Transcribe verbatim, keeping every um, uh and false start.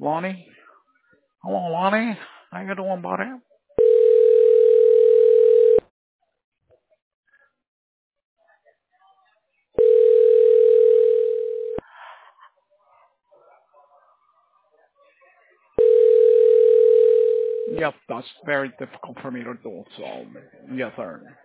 Lonnie? Hello, Lonnie. How you doing, buddy? Yep, that's very difficult for me to do, so yes, sir.